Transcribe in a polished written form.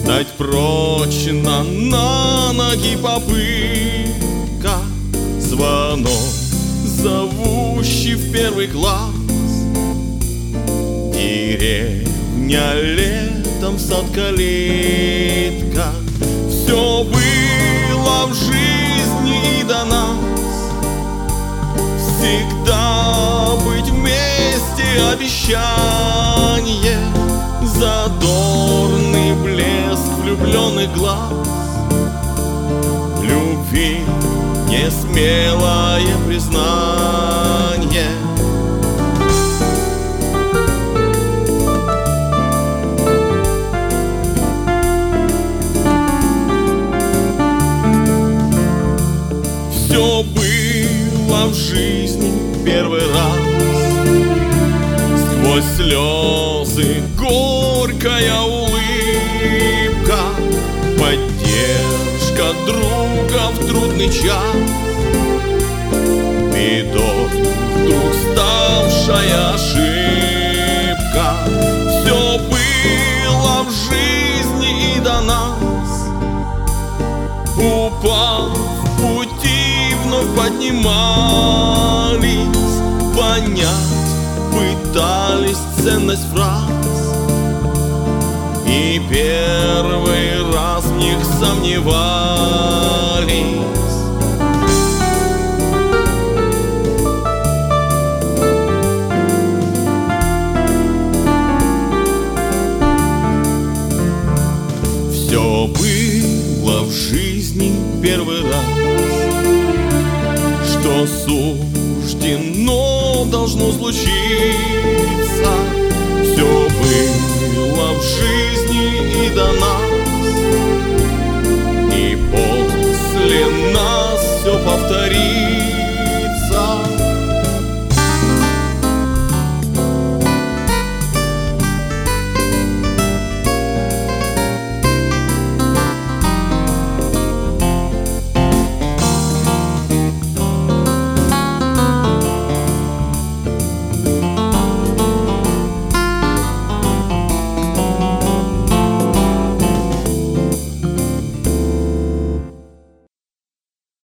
Встать прочно на ноги попытка, звонок, зовущий в первый класс. Деревня летом, сад, калитка. Все было в жизни и до нас. Всегда быть вместе обещание, задорный блеск влюбленных глаз, любви несмелое признание. Все было в жизни первый раз. Сквозь слезы горькая улыбка, поддержка друга в трудный час, бедой вдруг ставшая ошибка. Все было в жизни и до нас. Упав в пути, вновь поднимались, понять пытались ценность фраз, и первый раз в них сомневались. Все было в жизни первый раз, что суждено должно случиться.